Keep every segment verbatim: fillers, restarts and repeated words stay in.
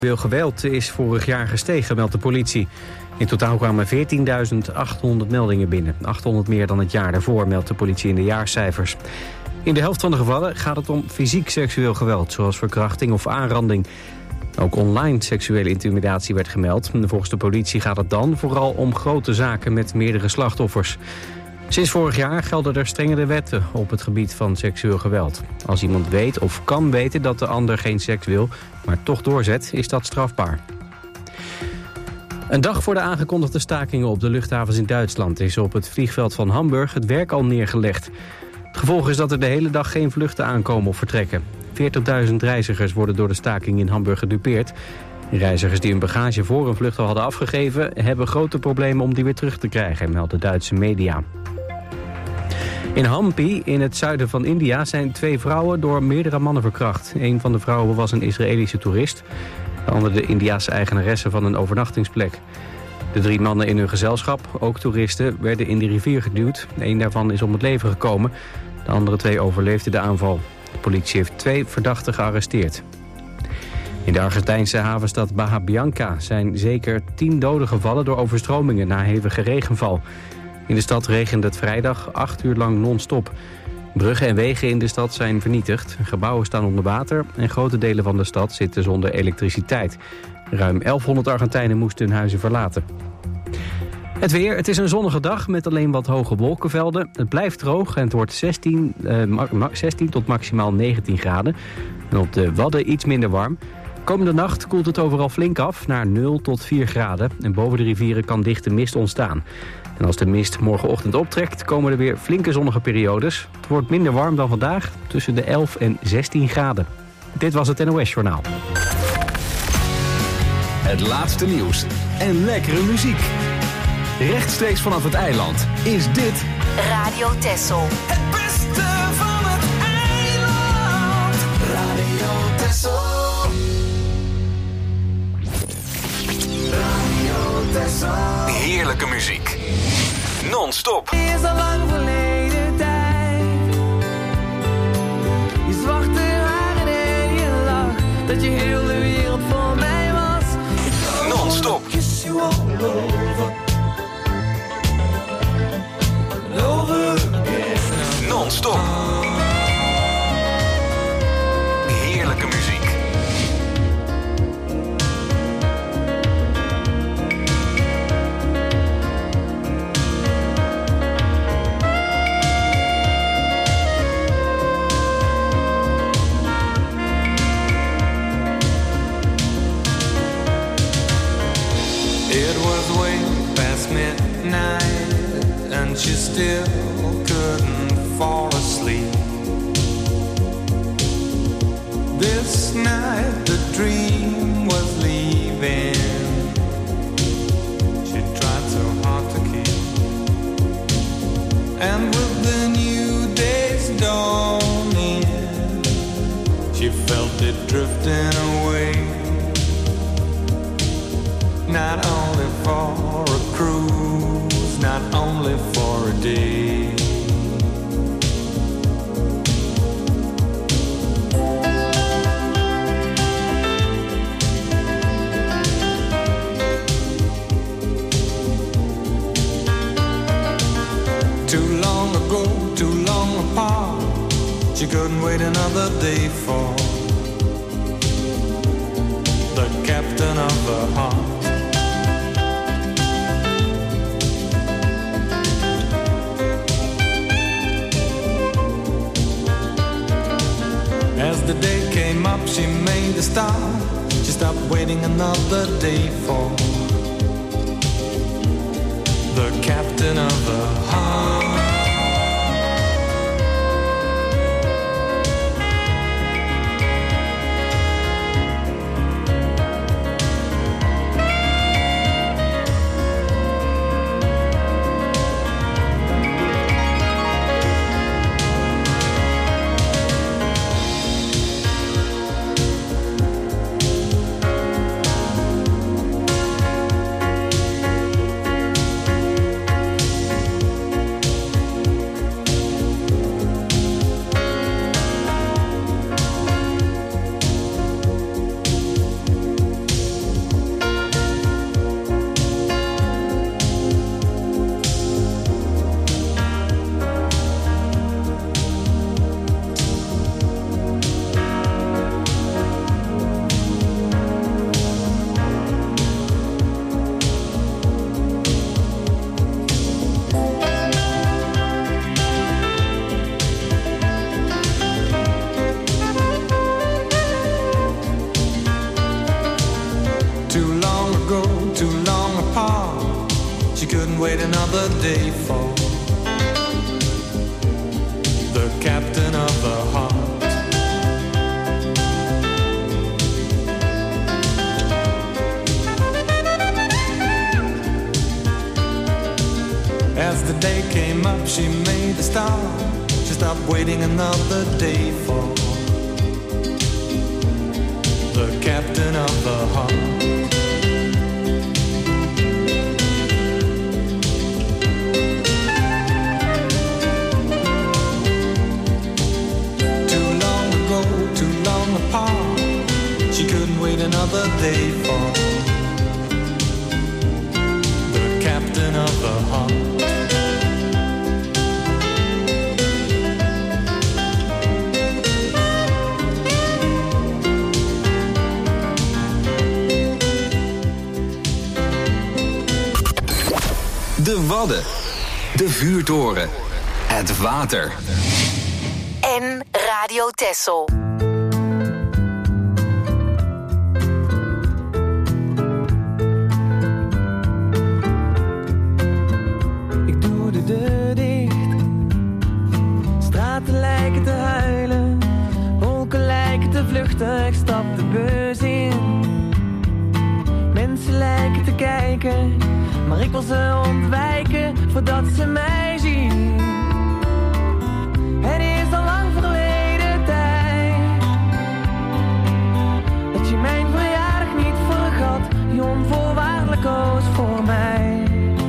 Seksueel geweld is vorig jaar gestegen, meldt de politie. In totaal kwamen veertienduizend achthonderd meldingen binnen. achthonderd meer dan het jaar daarvoor, meldt de politie in de jaarcijfers. In de helft van de gevallen gaat het om fysiek seksueel geweld, zoals verkrachting of aanranding. Ook online seksuele intimidatie werd gemeld. Volgens de politie gaat het dan vooral om grote zaken met meerdere slachtoffers. Sinds vorig jaar gelden er strengere wetten op het gebied van seksueel geweld. Als iemand weet of kan weten dat de ander geen seks wil, maar toch doorzet, is dat strafbaar. Een dag voor de aangekondigde stakingen op de luchthavens in Duitsland is op het vliegveld van Hamburg het werk al neergelegd. Het gevolg is dat er de hele dag geen vluchten aankomen of vertrekken. veertigduizend reizigers worden door de staking in Hamburg gedupeerd. Reizigers die hun bagage voor een vlucht al hadden afgegeven, hebben grote problemen om die weer terug te krijgen, melden Duitse media. In Hampi, in het zuiden van India, zijn twee vrouwen door meerdere mannen verkracht. Een van de vrouwen was een Israëlische toerist. De andere de Indiase eigenaresse van een overnachtingsplek. De drie mannen in hun gezelschap, ook toeristen, werden in de rivier geduwd. Eén daarvan is om het leven gekomen. De andere twee overleefden de aanval. De politie heeft twee verdachten gearresteerd. In de Argentijnse havenstad Bahia Blanca zijn zeker tien doden gevallen door overstromingen na hevige regenval. In de stad regende het vrijdag acht uur lang non-stop. Bruggen en wegen in de stad zijn vernietigd. Gebouwen staan onder water en grote delen van de stad zitten zonder elektriciteit. Ruim elfhonderd Argentijnen moesten hun huizen verlaten. Het weer, het is een zonnige dag met alleen wat hoge wolkenvelden. Het blijft droog en het wordt zestien, eh, zestien tot maximaal negentien graden. En op de Wadden iets minder warm. Komende nacht koelt het overal flink af naar nul tot vier graden. En boven de rivieren kan dichte mist ontstaan. En als de mist morgenochtend optrekt, komen er weer flinke zonnige periodes. Het wordt minder warm dan vandaag, tussen de elf en zestien graden. Dit was het N O S-journaal. Het laatste nieuws en lekkere muziek. Rechtstreeks vanaf het eiland is dit Radio Texel. Het beste van het eiland. Radio Texel. Radio Texel. heerlijke muziek. Non-stop. Is al lang verleden tijd. Je zwarte haren en je lach. Dat je heel de wereld voor mij was. Non-stop. Kiss you all over. Over again. Non-stop. Heerlijke muziek. It was way past midnight and she still couldn't fall asleep. This night the dream was leaving. She tried so hard to keep. And with the new day's dawning, she felt it drifting away. Not only for a cruise, not only for a day. Too long ago, too long apart, she couldn't wait another day for the captain of the heart. As the day came up, she made a start. She stopped waiting another day for the captain of the heart. Too long ago, too long apart. She couldn't wait another day for the captain of her heart. As the day came up, she made a start. She stopped waiting another day for the captain of her heart. Too long ago, too long apart. She couldn't wait another day for the captain of her heart. De Wadden, de vuurtoren, het water. En Radio Texel. Ik doe de deur dicht. Straten lijken te huilen. Wolken lijken te vluchten. Ik stap de bus in. Mensen lijken te kijken. Maar ik wil ze ontwijken voordat ze mij zien. Het is al lang verleden tijd dat je mijn verjaardag niet vergat. Je onvoorwaardelijk koos voor mij.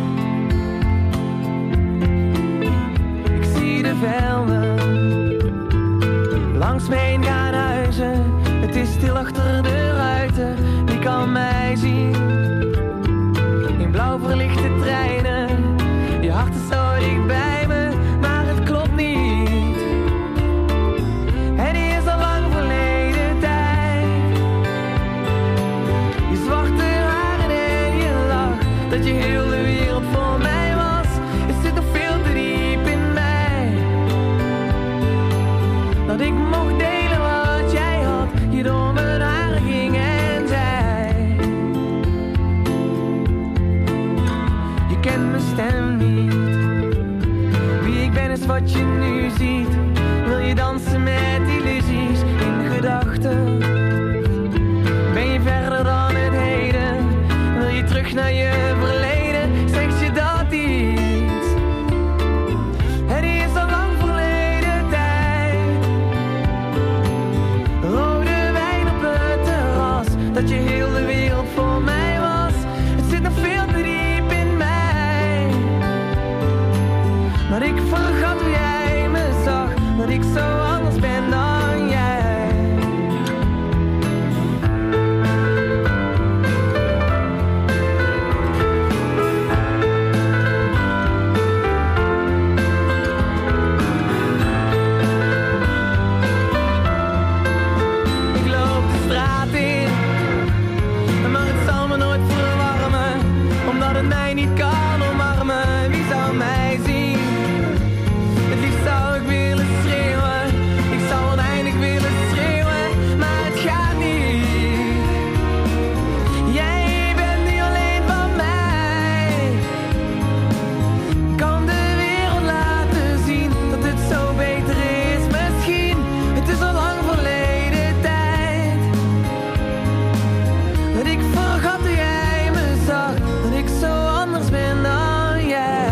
Ik zie de velden langs me heen gaan huizen. Het is stil achter de ruiten. Wie kan mij zien? Blauw verlichte treinen, je hart is zo dicht bij me, maar het klopt niet. Het is al lang verleden tijd. Je zwarte haren en je lach, dat je heel de wereld voor mij was. Het zit nog veel te diep in mij. Dat ik mocht delen wat jij had, je door mijn haren ging en zei. Ken mijn stem niet. Wie ik ben is wat je nu ziet. Wil je dansen met illusies in gedachten? Ben je verder dan het heden? Wil je terug naar je verleden? Zeg je dat iets? Het is al lang verleden tijd. Rode wijn op het terras, dat je heel de wereld voor mij was. Het zit nog veel te diep in mij. Dat ik vergat hoe jij me zag, dat ik zo anders ben dan jij. Ik loop de straat in, maar het zal me nooit verwarmen, omdat het mij niet kan omarmen. Wie zou mij zien? Het liefst zou ik willen schreeuwen. Ik zou oneindig willen schreeuwen, maar het gaat niet. Jij bent niet alleen van mij. Ik kan de wereld laten zien dat het zo beter is misschien. Het is al lang verleden tijd dat ik vergat hoe jij me zag, dat ik zo anders ben dan jij.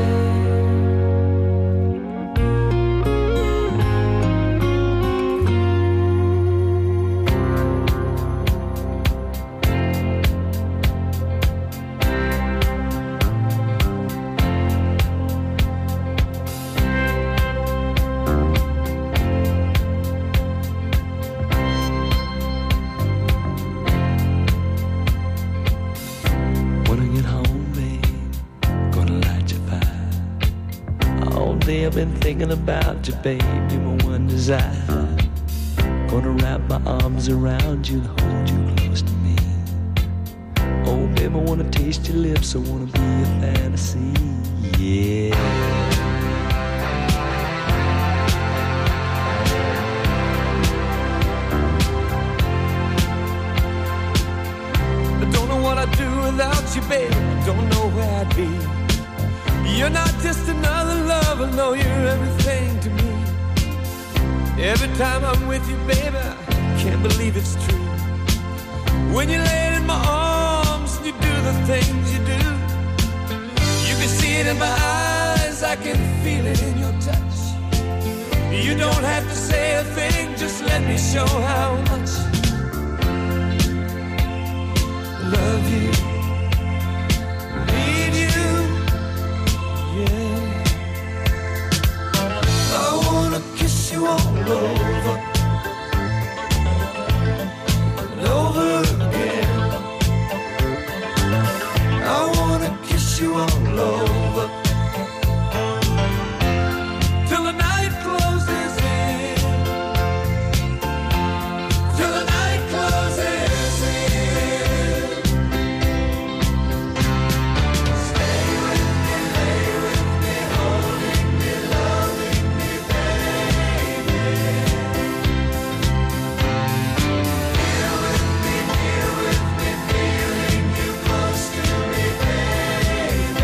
When I get home, babe, gonna light your fire. All day I've been thinking about you, babe, you're my one desire. Gonna wrap my arms around you and hold you close to me. Oh, babe, I wanna taste your lips, I wanna be your fantasy, yeah. Don't without you, babe, I don't know where I'd be. You're not just another lover, no, you're everything to me. Every time I'm with you, baby, I can't believe it's true. When you lay in my arms and you do the things you do, you can see it in my eyes, I can feel it in your touch. You don't have to say a thing, just let me show how much I love you, need you, yeah. I wanna kiss you all over and over again. I wanna kiss you all over till the night closes in, till the night closes in. Stay with me, lay with me, holding me, loving me, baby. Here with me, here with me, feeling you close to me, baby.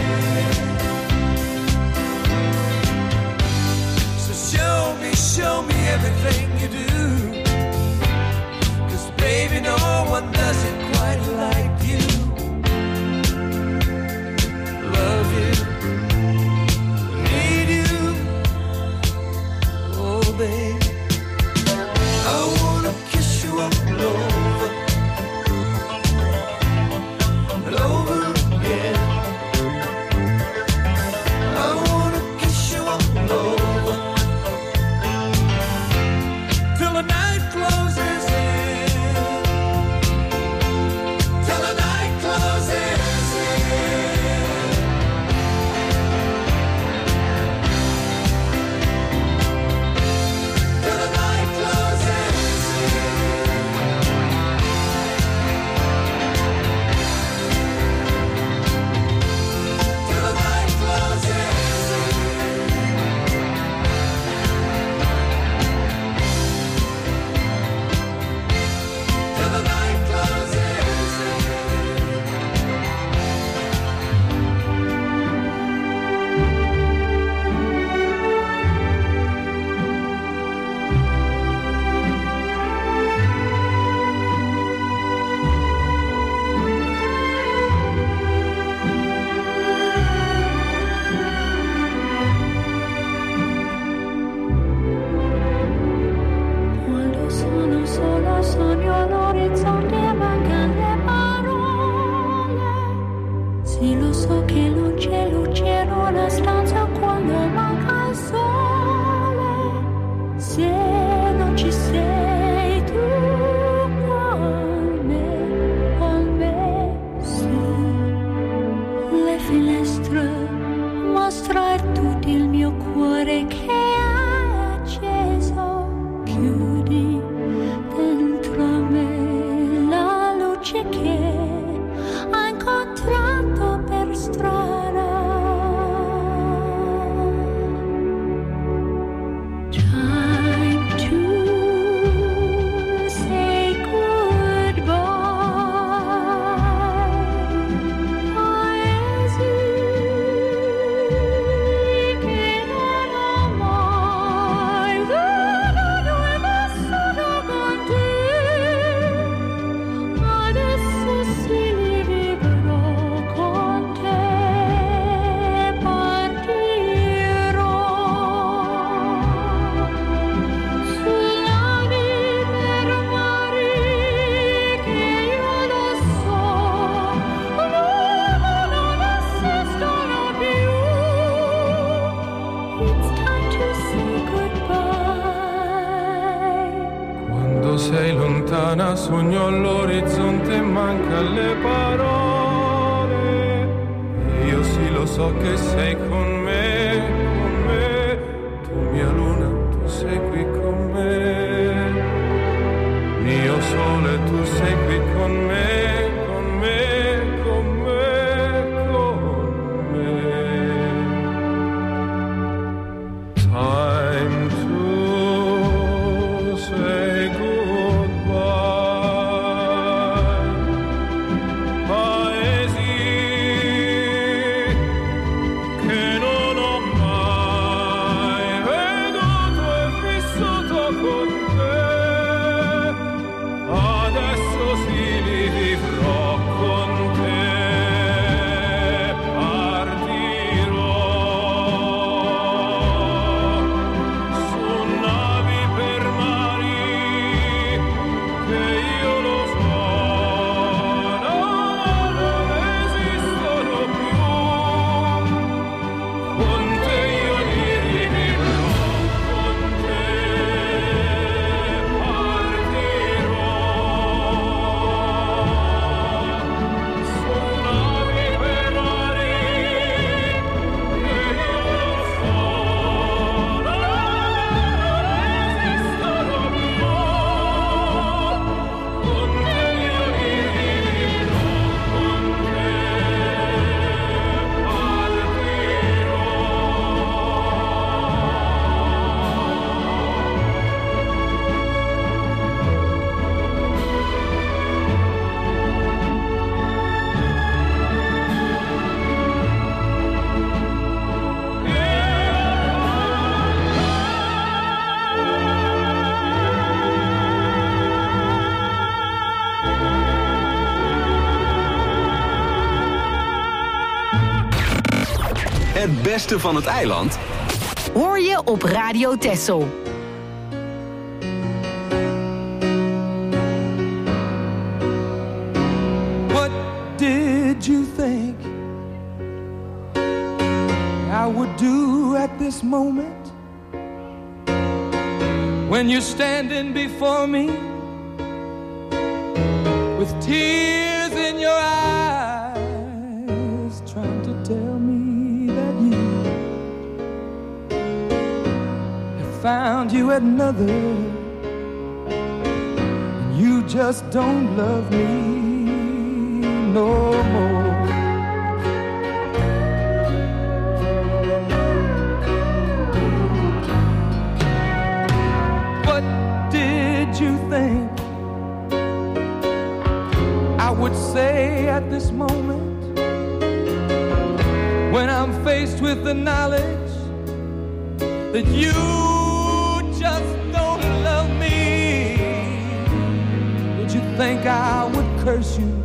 So show me, show me everything you do, 'cause baby, no one does it quite like you. Love you, need you, oh baby. I wanna kiss you all over and over again. I wanna kiss you all over till the night closes in, till the night closes in, till the night closes in, till the night closes in, till the night closes Quando sono sola sogno l'orizzonte, mancano le parole. Sì, lo so che non c'è luce in una stanza quando manca il sole. Se non ci sei tu con me, con me, sì. Le finestre mostrar tutto il mio cuore che è acceso. Chiudi dentro me la luce che ha incontrato per strada. Time to say goodbye. Paesi che non ho mai veduto e vissuto con te. Adesso sì li vivrò con te. Partirò sulla vita per mari che io lo so, l'uomo non esistono più. It's time to say goodbye. Quando sei lontana sogno all'orizzonte e manca le parole. Io sì lo so che sei con me, con me. Tu mia luna, tu sei qui con me. Mio sole, tu sei qui con me, con me, con me, con me. Time to say goodbye. Paesi Het beste van het eiland hoor je op Radio Texel. What did you think I would do at this moment when you're standing before me with tears in your eyes, trying to tell me that you have found you another, and you just don't love me no more. What did you think I would say at this moment when I'm faced with the knowledge that you just don't love me? Did you think I would curse you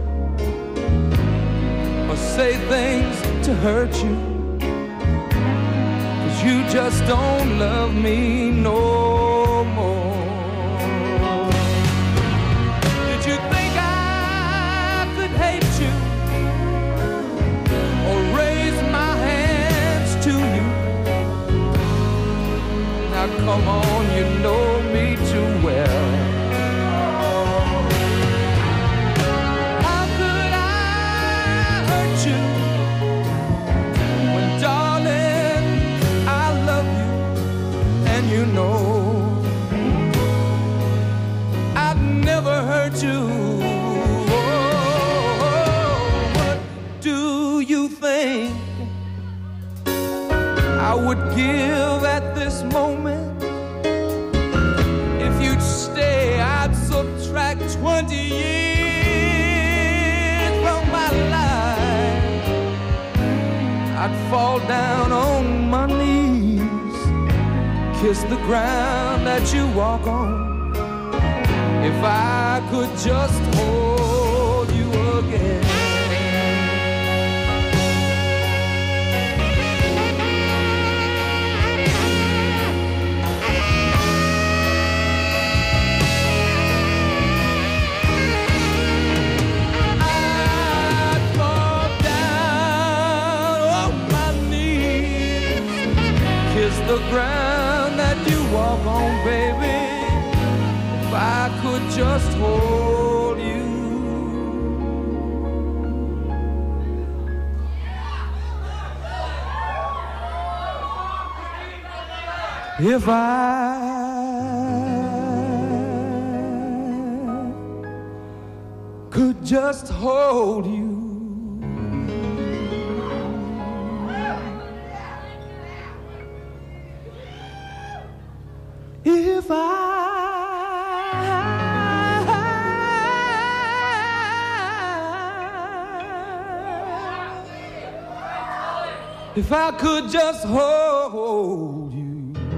or say things to hurt you? 'Cause you just don't love me no more. Come on, you know me too well. How could I hurt you when, darling, I love you and you know I'd never hurt you? Oh, what do you think I would give at this moment? I'd subtract twenty years from my life. I'd fall down on my knees, kiss the ground that you walk on, if I could just hold you again. The ground that you walk on, baby, if I could just hold you. If I could just hold you. If I, if I could just hold you.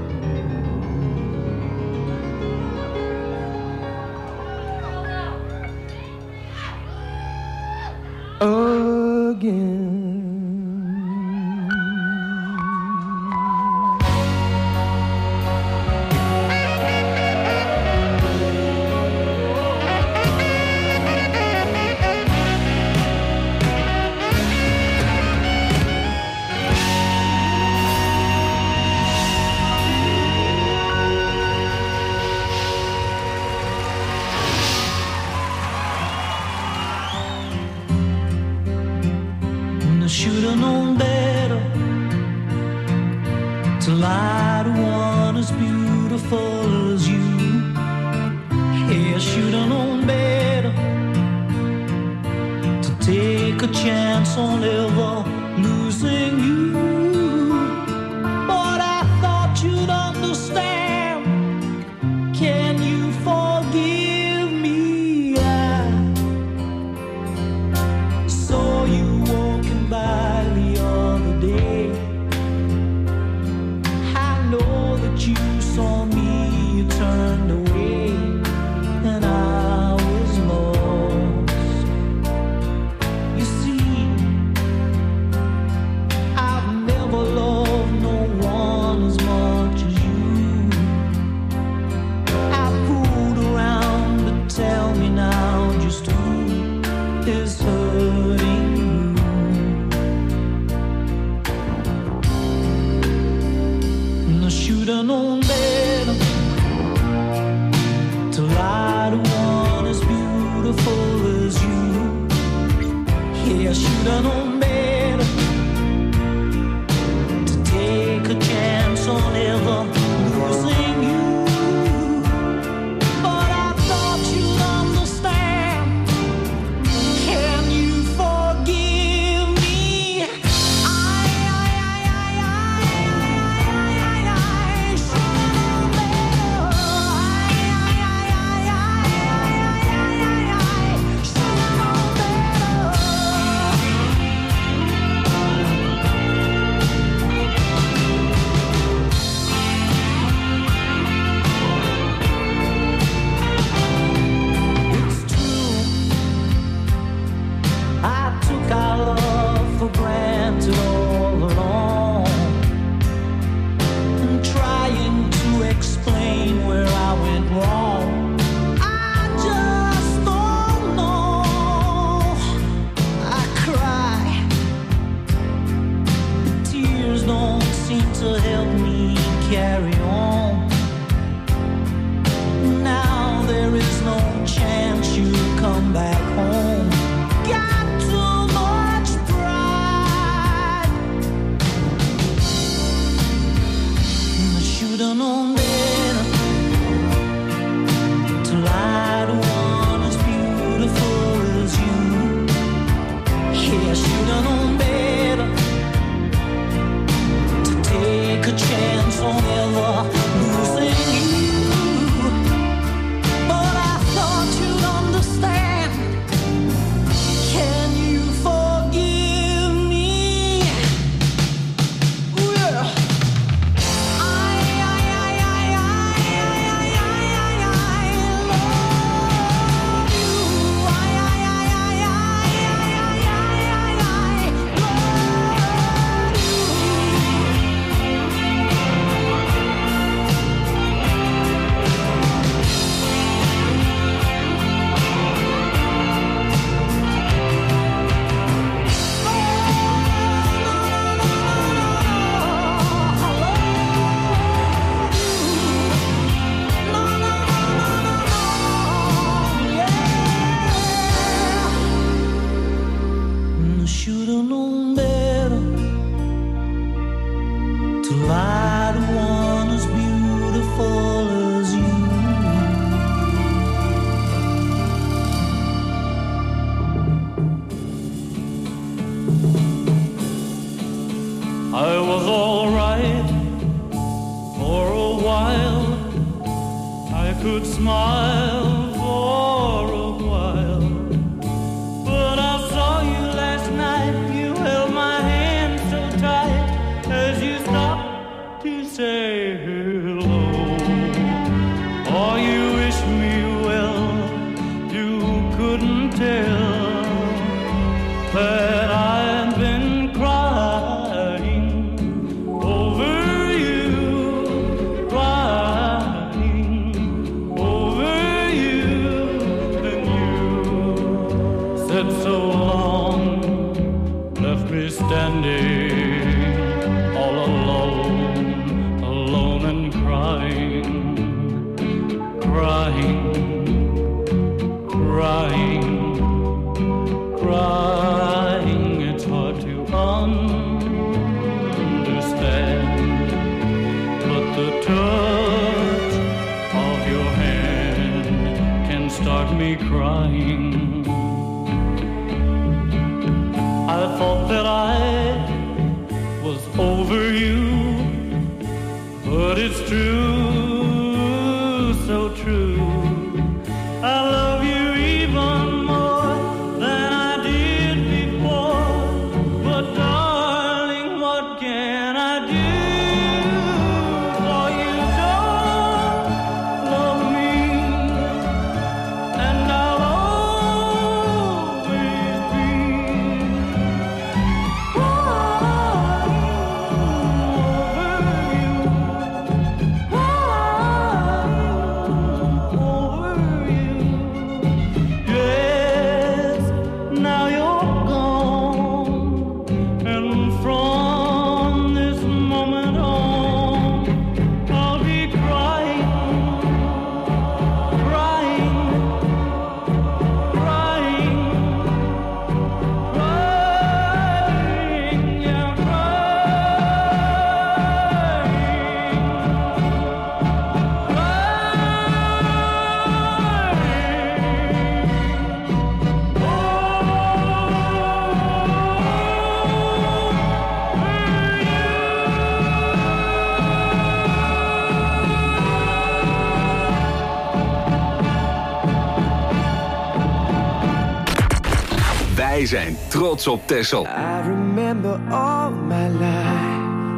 Again. Should've known better to lie to one as beautiful as you. Yeah, should've known better to take a chance on ever losing you. But I thought you'd understand. Can you forgive me? I saw you walking by the other day. I know that you saw me, you turned away, and I was lost. You see, I've is hurting you. I should've known better to lie to one as beautiful as you. Yeah, I should've known better to take a chance on ever losing you. But I thought you'd understand. Can you forgive me? I, I, I, I, I, I, I, I should've known better. I, I, I, I, I, I, I, I should've known better. It's true, I took our love for granted all along. And trying to explain where I went wrong, I just don't know. I cry, but tears don't seem to help me carry on. Now there is no chance you'll come back home. Got too much pride. I should've known better to lie to one as beautiful as you. Yeah, I should've known better to take a chance on ever losing you. But I thought you'd understand. Can you forgive me? Ooh, yeah. I, I, I, I, I, I, I, I love you. I, I, I, I, I, I, I, I, I love I should've known better to lie to one as beautiful as you. I was all right for a while. I could smile for a while. But I saw you last night. You held my hand so tight as you stopped to say hello. Oh, you wish me well. You couldn't tell that I've been crying over you, crying over you, and you said so long, left me standing all alone, alone and crying, crying, crying. Crying, it's hard to understand, but the touch of your hand can start me crying. I thought that I was over you, but it's true, so true. I love you even more than I did before. But darling, what can I do? For you don't love me, and I'll always be crying over you, crying. Wij zijn trots op Texel. I remember all my life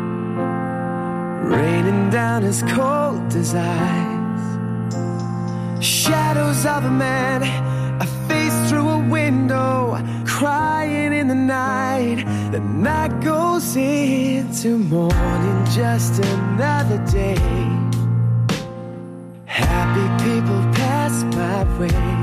raining down as cold as ice. Shadows of a man, a face through a window, crying in the night. The night goes into morning, just another day. Happy people pass my way.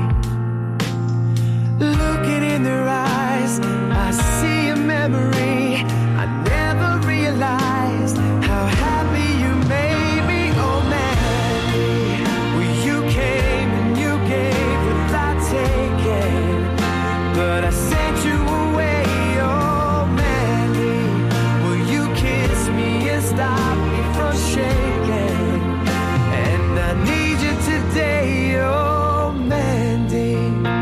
Looking in their eyes, I see a memory. I never realized how happy you made me. Oh Mandy, well you came and you gave without taking, but I sent you away. Oh Mandy, well you kissed me and stopped me from shaking, and I need you today. Oh Mandy.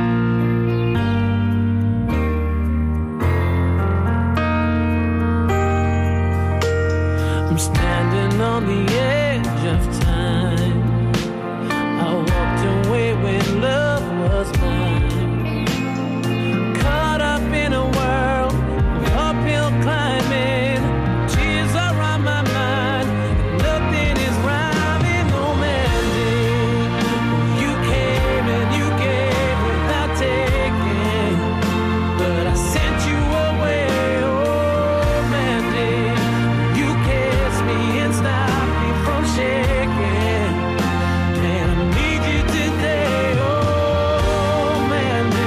I'm standing on the edge of time. I walked away when love was mine. Caught up in a world of uphill climbing. Tears are on my mind. Nothing is rhyming. Oh Mandy, you came and you gave without taking, but I sent you away. Oh Mandy, you kissed me and stopped me from shaking, and I need you today. Oh Mandy.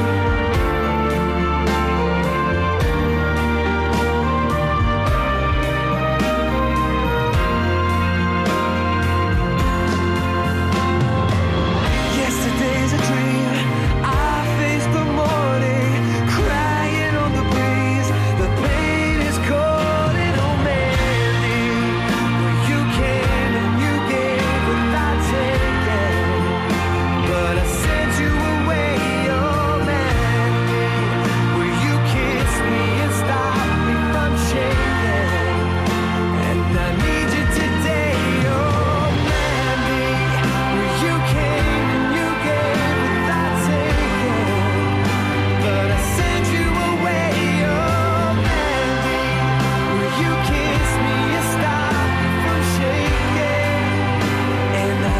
Yesterday's a dream. I faced the morning, crying on the breeze. The pain is cold and oh Mandy, well you came and you gave without taking, but I sent you away. Oh Mandy, well you kissed me and stopped me from shaking, and I need you today. Oh Mandy, well you came and you gave without taking, but I sent you away. Oh Mandy, well you kissed me and stopped me from shaking, and I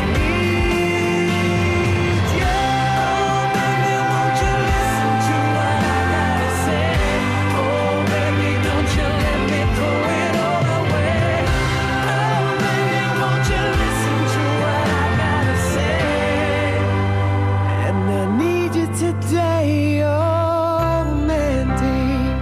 need you. Oh baby, won't you listen to what I gotta say? Oh baby, don't you let me throw it all away. Oh baby, won't you listen to what I gotta say? And I need you today. Oh Mandy.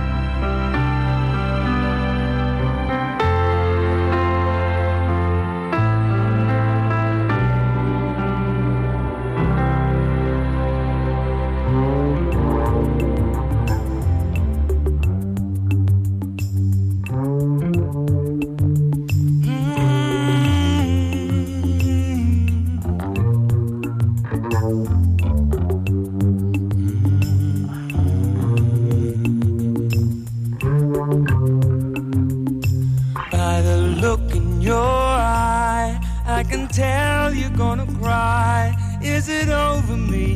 By the look in your eye, I can tell you're gonna cry. Is it over me?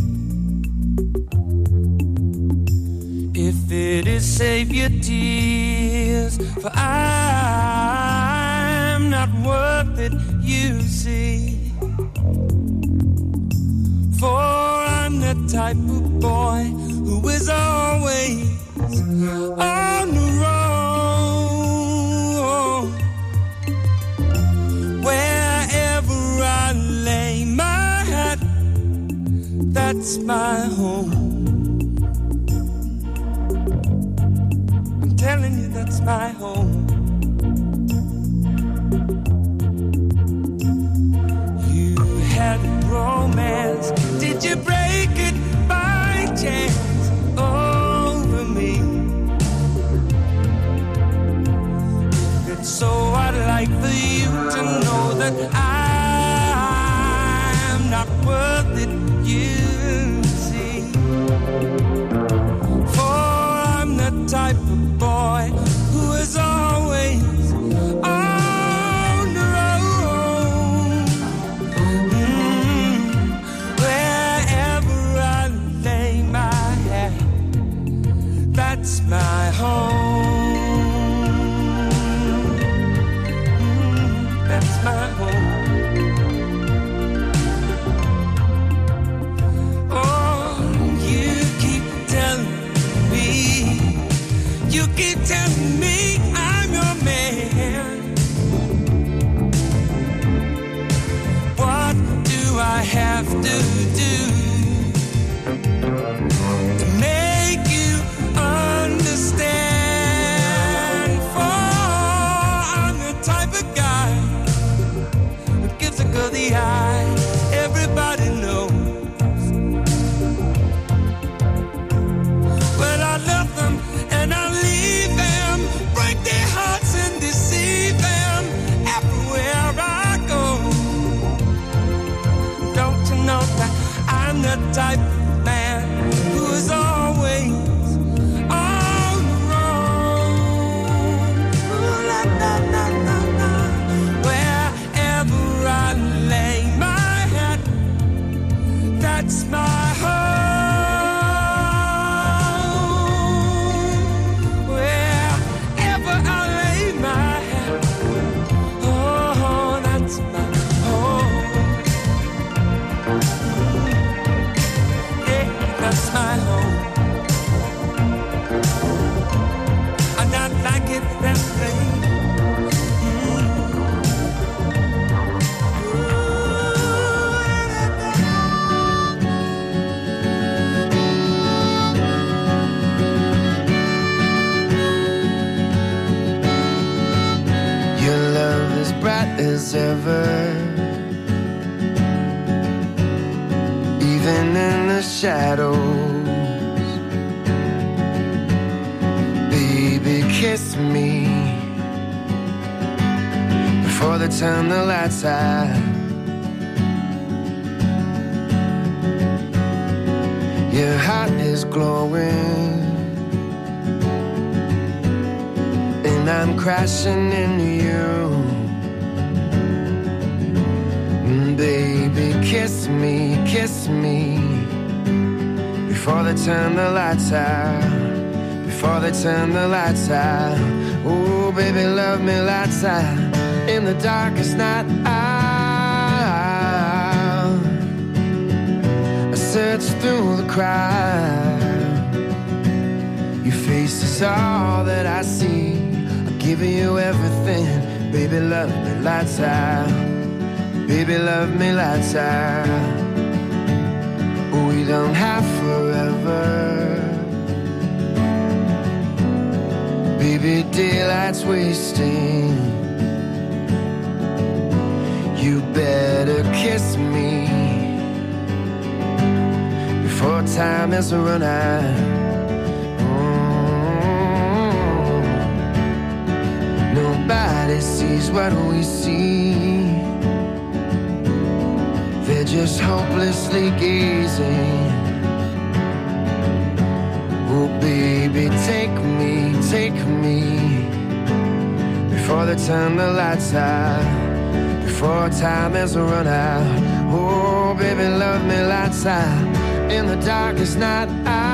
If it is, save your tears, for I'm not worth it, you see. For I'm the type of boy who is always on the road. Wherever I lay my hat, that's my home. I'm telling you, that's my home. You had romance, did you break it by chance over me? If it's so, I'd like for you to know that I'm not worth it, you see. For I'm the type of boy who is always on the road. Mm, wherever that's my home. Mm, that's my home. Oh, you keep telling me, you keep telling me I'm your man. What do I have to do to make you understand? For I'm the type of guy who gives a girl the eye. Everybody knows. But I love them and I leave them, break their hearts and deceive them everywhere I go. Don't you know that I'm the type of man who is always on the road? Ooh, la, la, la, la, la. Wherever I lay my head, that's my home. Wherever I lay my head, oh, that's my home. Yeah, that's my home. I'm not like it that way. Your love is bright as ever, even in the shadows. Baby, kiss me before they turn the lights out. Your heart is glowing, and I'm crashing into you. Mm, Baby, kiss me, kiss me before they turn the lights out. Before they turn the lights out. Oh, baby, love me lights out in the darkest night out. I search through the crowd. Your face is all that I see. I'll give you everything. Baby, love me lights out. Baby, love me lights out. We don't have forever. Baby, daylight's wasting. You better kiss me before time has run out. Mm. Nobody sees what we see. They're just hopelessly gazing. Oh, baby, take me, take me before they turn the lights out. Before time has run out. Oh, baby, love me lights out in the darkest night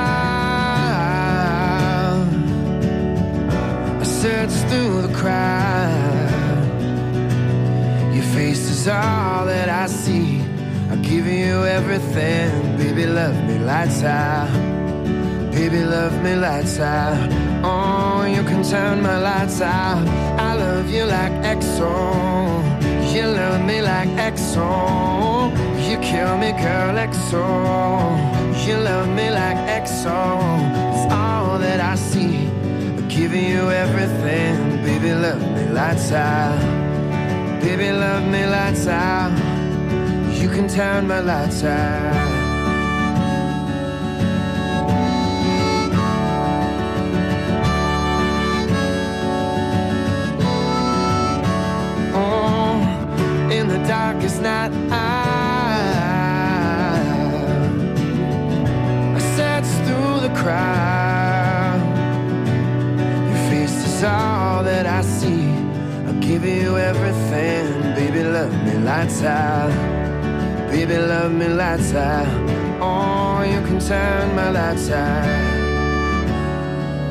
out. I search through the crowd. Your face is all that I see. I'll give you everything. Baby, love me lights out. Baby, love me lights out. Oh, you can turn my lights out. I love you like X O. You love me like X O. You kill me, girl, X O. You love me like X O. It's all that I see. I'm giving you everything. Baby, love me lights out. Baby, love me lights out. You can turn my lights out. Darkest night out. I search through the crowd. Your face is all that I see. I'll give you everything. Baby, love me lights out. Baby, love me lights out. Oh, you can turn my lights out.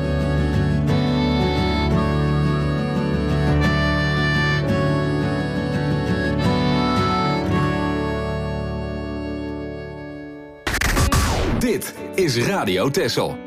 is Radio Texel.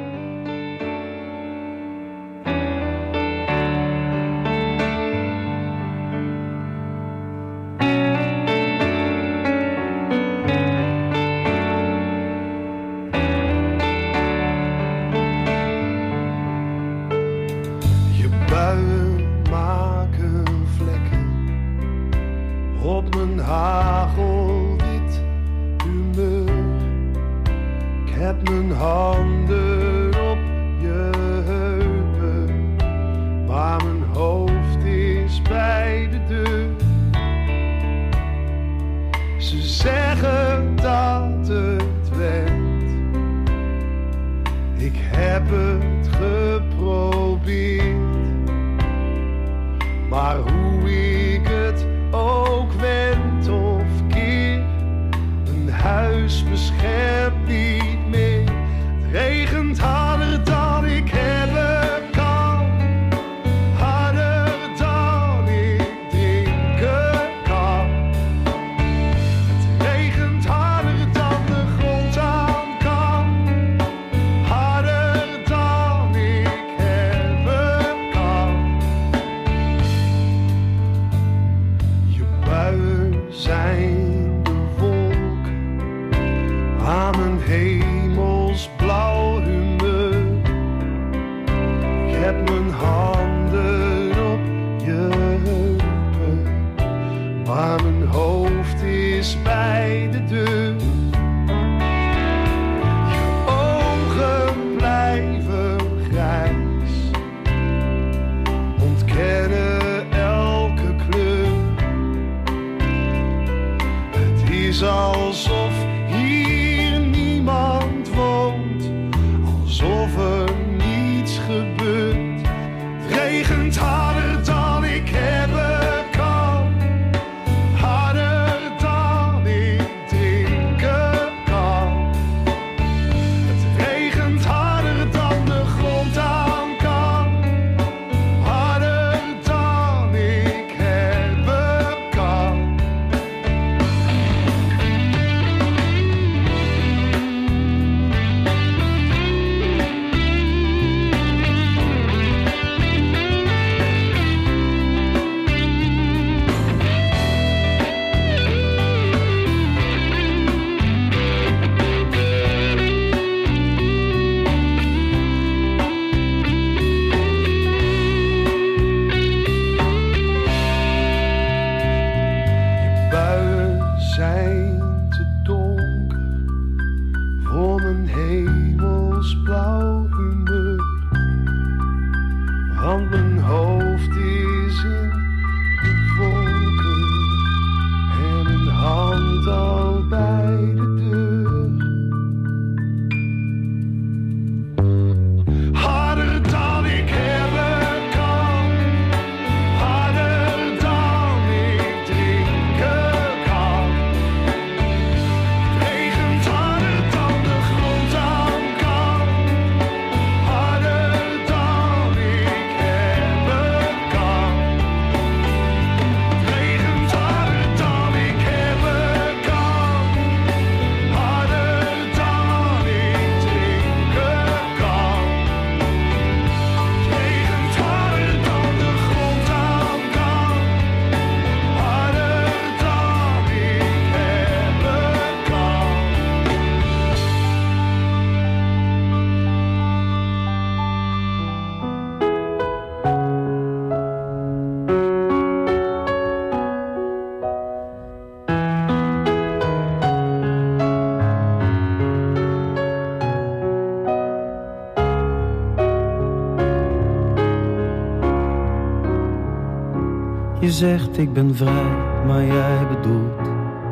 Je zegt ik ben vrij, maar jij bedoelt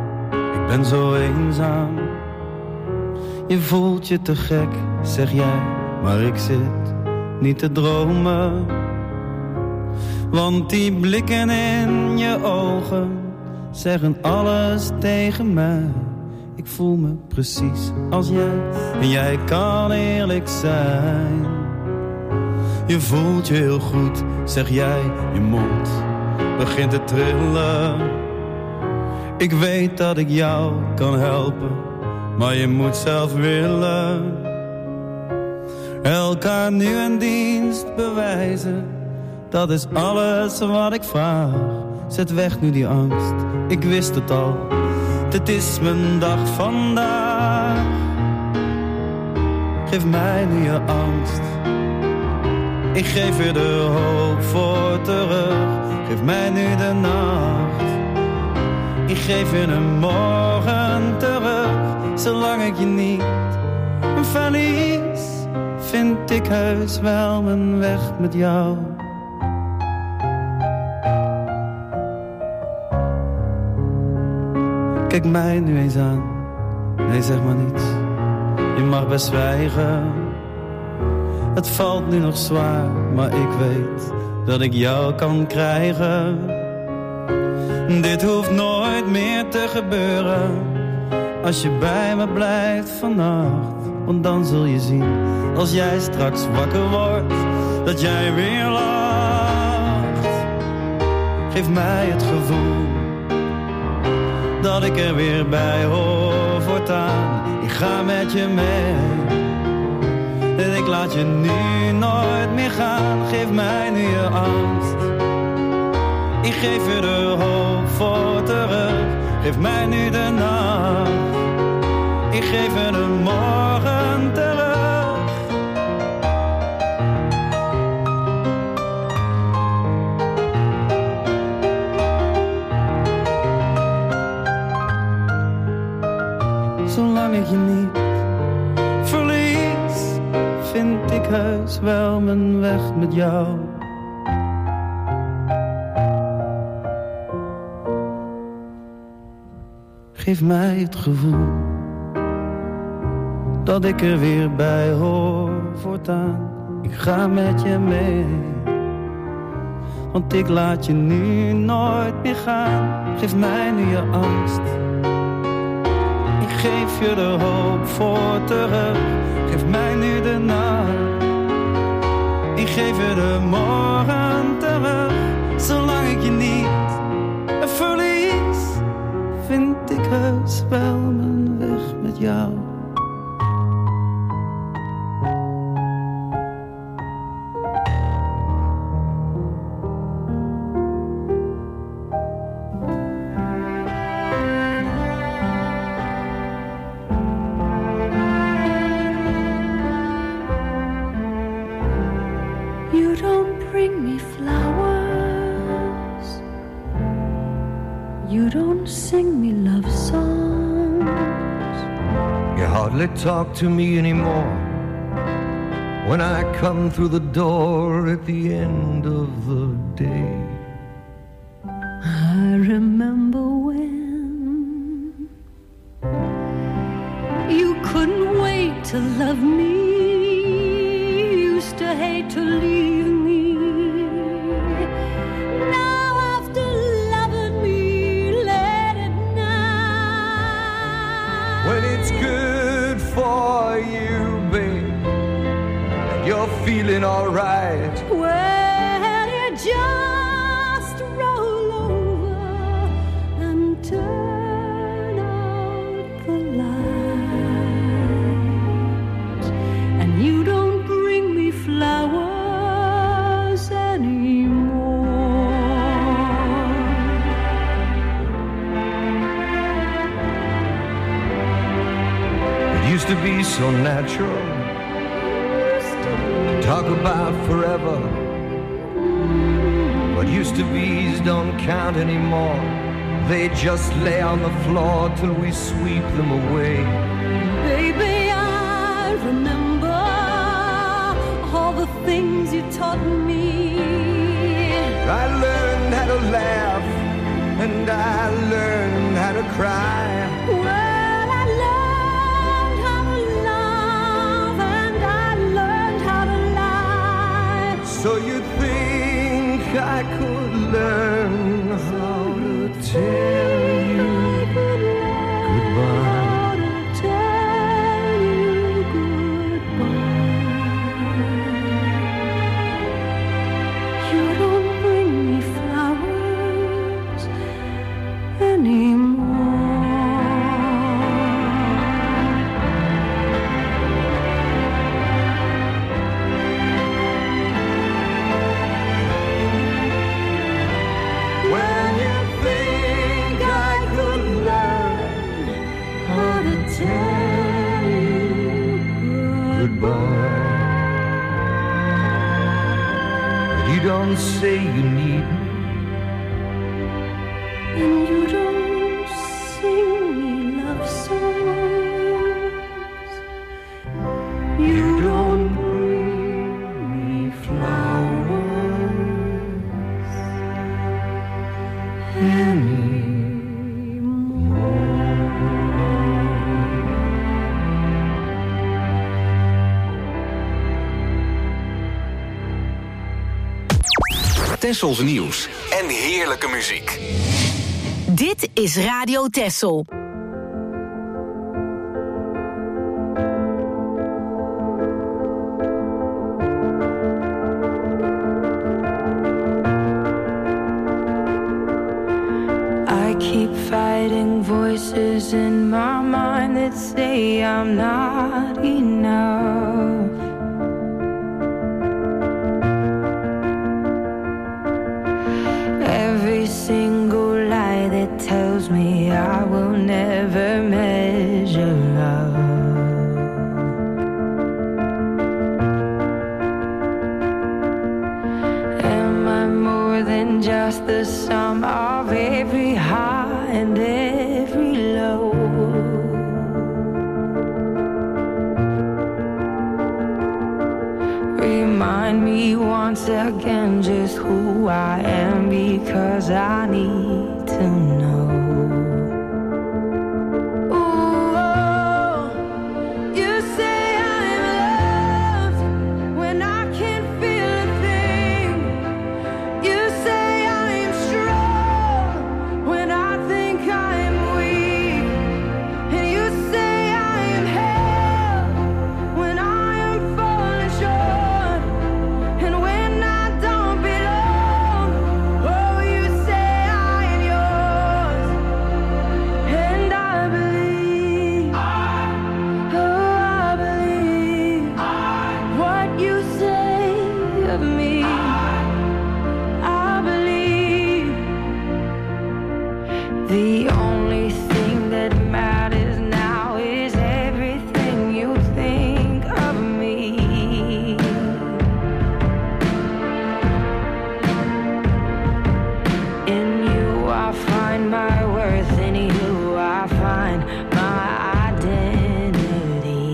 ik ben zo eenzaam. Je voelt je te gek, zeg jij, maar ik zit niet te dromen. Want die blikken in je ogen zeggen alles tegen mij. Ik voel me precies als jij en jij kan eerlijk zijn. Je voelt je heel goed, zeg jij, je mond begint te trillen. Ik weet dat ik jou kan helpen, maar je moet zelf willen. Elkaar nu een dienst bewijzen, dat is alles wat ik vraag. Zet weg nu die angst, ik wist het al, dit is mijn dag vandaag. Geef mij nu je angst, ik geef je de hoop voor terug. Geef mij nu de nacht, ik geef je een morgen terug. Zolang ik je niet verlies, vind ik heus wel mijn weg met jou. Kijk mij nu eens aan, nee zeg maar niets, je mag best zwijgen. Het valt nu nog zwaar, maar ik weet dat ik jou kan krijgen. Dit hoeft nooit meer te gebeuren, als je bij me blijft vannacht. Want dan zul je zien, als jij straks wakker wordt, dat jij weer lacht. Geef mij het gevoel dat ik er weer bij hoor voortaan. Ik ga met je mee en ik laat je nu nooit meer gaan. Geef mij nu je angst, ik geef je de hoop voor terug. Geef mij nu de nacht, ik geef je de morgen terug. Zolang ik je niet verlies, vind ik heus wel mijn weg met jou. Geef mij het gevoel dat ik er weer bij hoor voortaan. Ik ga met je mee, want ik laat je nu nooit meer gaan. Geef mij nu je angst, ik geef je de hoop voor terug. Geef mij nu de nacht, ik geef je de morgen terug. Zolang ik je niet verlies, vind ik heus wel mijn weg met jou. You don't bring me flowers, you don't sing me love songs. You hardly talk to me anymore when I come through the door at the end of the day. I remember when you couldn't wait to love me, used to hate to leave me. Now after loving me, let it now. When it's good for you, babe, and you're feeling alright, Well, you just roll over and turn out the light, and you don't bring me flowers anymore. it used to be so natural. Talk about forever, what used to be's don't count anymore. They just lay on the floor till we sweep them away. Baby, I remember all the things you taught me. I learned how to laugh and I learned how to cry. Well, I learned how to love and I learned how to lie. So you'd think I could learn how to tell you goodbye. How to tell you goodbye. You don't bring me flowers anymore. don't say you need me. And you don't sing me love songs. You don't bring me flowers anymore. Tessels nieuws en heerlijke muziek. Dit is Radio Tessel. I keep fighting voices in my mind that say I'm not enough. Every single lie that tells me I will never measure up. Am I more than just the sum of every high and every low? Remind me once again just who I am, because I need to know. Ooh, oh, you say I'm loved when I can't feel a thing. You say I'm strong when I think I'm weak. And you say I'm held when I am falling short. And when I don't belong, oh, you say I am yours. And I believe, oh, I believe what you say of me. I believe the only thing that matters now is everything you think of me. In you I find my worth, in you I find my identity.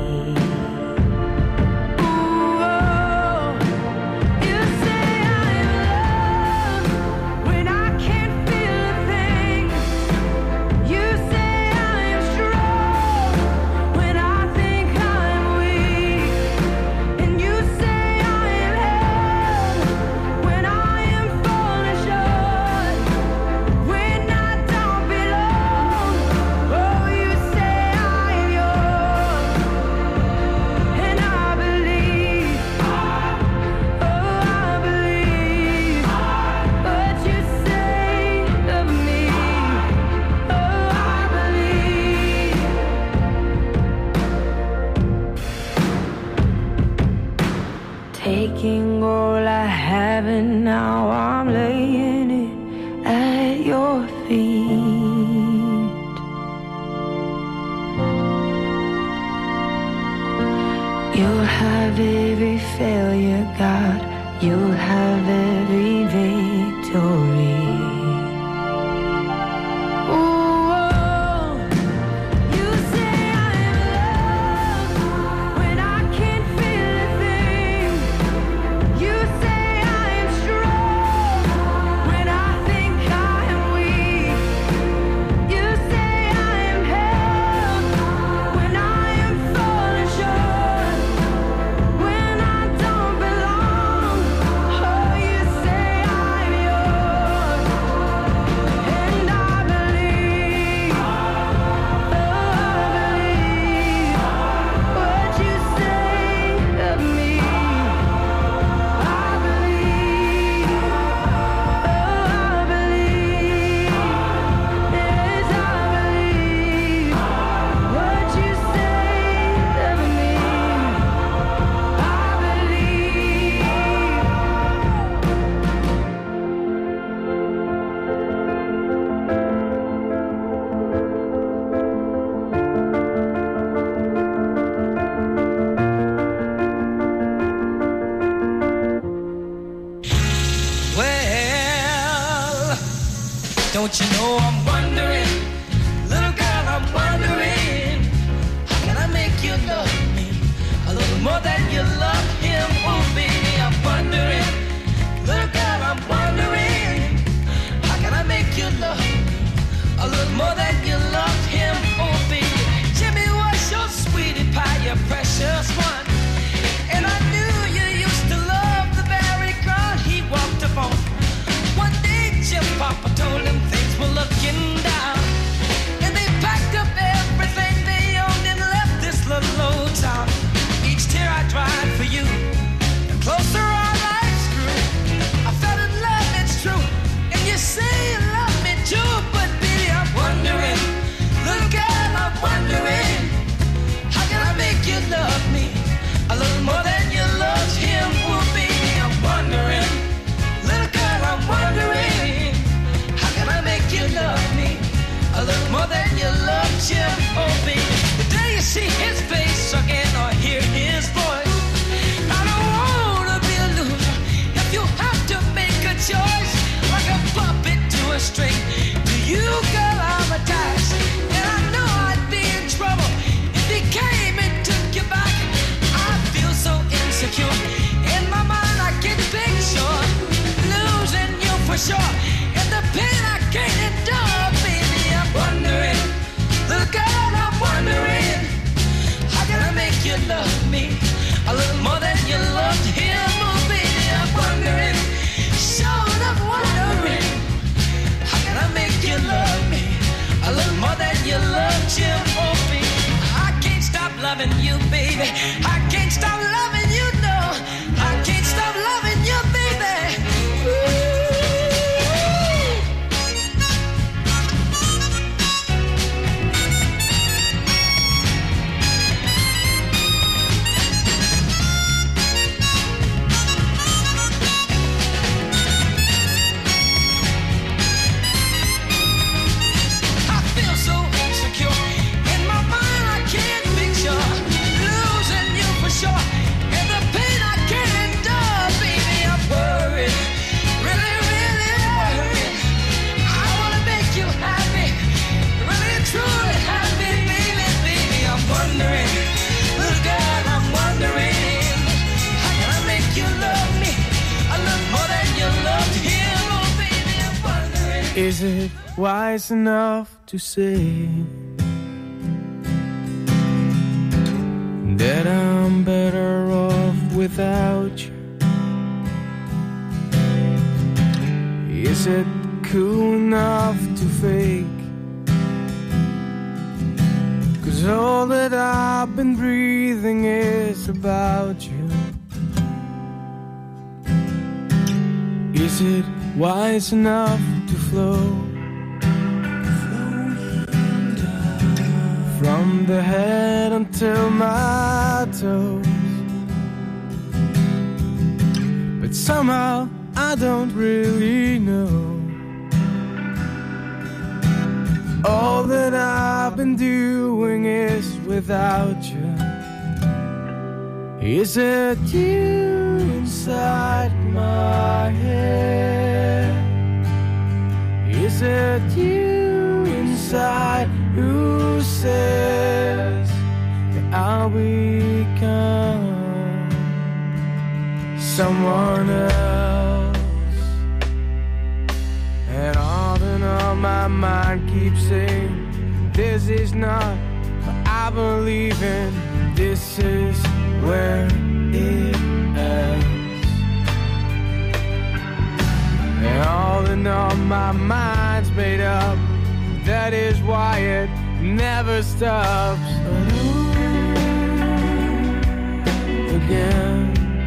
Ooh, oh, you say I'm loved when I can't feel a thing. You say I'm strong when I think I'm weak. And you say I am held when I am falling short. When I don't belong, oh, you say I am yours. And I believe, oh, I believe what you say of me. Oh, I believe. Taking all I have and now I'm laying it at your feet. You'll have every failure, God. You'll have every victory. Ooh, oh, you say I'm loved when I can't feel a thing. You say I'm strong when I think I am weak. You say I am held when I am falling short. When I don't belong, oh, you don't you know I'm wondering, little girl, I'm wondering, how can I make you love me a little more than you love him? Oh baby, I'm wondering, little girl, I'm wondering, how can I make you love me a little more than you love him? Oh baby, Jimmy was your sweetie pie, your precious one, and I knew you used to love the very girl he walked upon. One day Jim Papa told him things were looking down, and they packed up everything they owned and left this little old town. Each tear I dried for you, the closer our lives grew. I fell in love, it's true, and you say you love me too, but baby, I'm wondering, little girl, I'm wondering, how can I make you love me a little more than you loved him? Oh baby, I'm wondering, little girl, I'm wondering, how can I make you love me a little more than you loved him? Oh baby, the day you see his face again or hear his voice, I don't wanna be a loser. If you have to make a choice, like a puppet to a string, to you, girl, I'm attached, and I know I'd be in trouble if he came and took you back. I feel so insecure, in my mind I can picture losing you for sure, and the pain I can't endure, baby, I'm wondering, little girl, I'm wondering, how can I make you love me a little more than you loved him? Oh baby, I'm wondering, sure enough wondering, how can I make you love me a little more than you loved him? Oh baby, I can't stop loving you, baby, I can't stop loving you, no, I can't stop loving you, baby. Ooh. I feel so insecure, in my mind I can't picture losing you for sure, and the pain I can't endure, baby, I'm worried, really, really worried. I wanna make you happy, really, truly happy, baby, baby, I'm wondering, little girl, I'm wondering, how can I make you love me a little more than you loved him? Oh baby, I'm wondering. Is it wise enough to say that I'm better off without you? Is it cool enough to fake? 'Cause all that I've been breathing is about you. Is it wise enough to flow from the head until my toes? But somehow I don't really know. All that I've been doing is without you. Is it you inside my head? Is it you inside who says that I'll become someone else? And all in all my mind keeps saying this is not what I believe in. This is where it ends. And all in all my mind's made up. That is why it never stops. Again.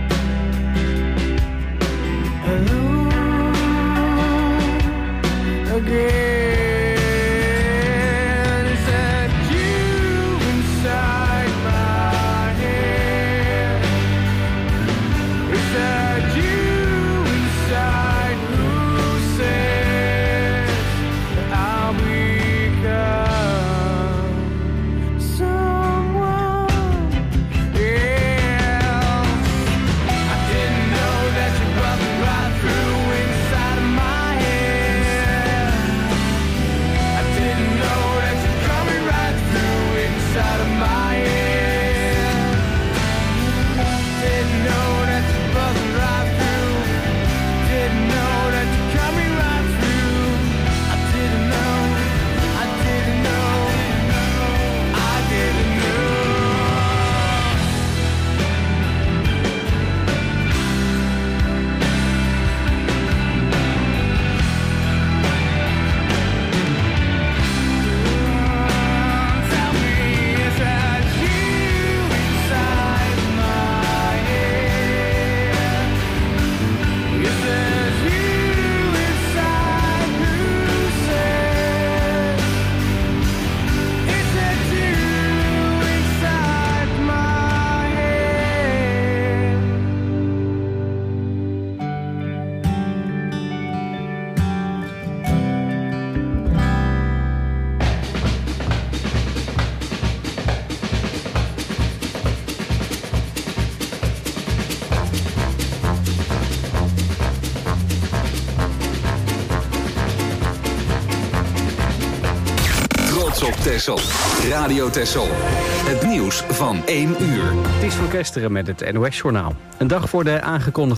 Again. Is that you inside my head? Is that you inside who says that I'll become someone else? I didn't know that you brought me right through inside of my head. op Texel. Radio Texel. Het nieuws van één uur. Het is van Kesteren met het N O S-journaal. Een dag voor de aangekondigde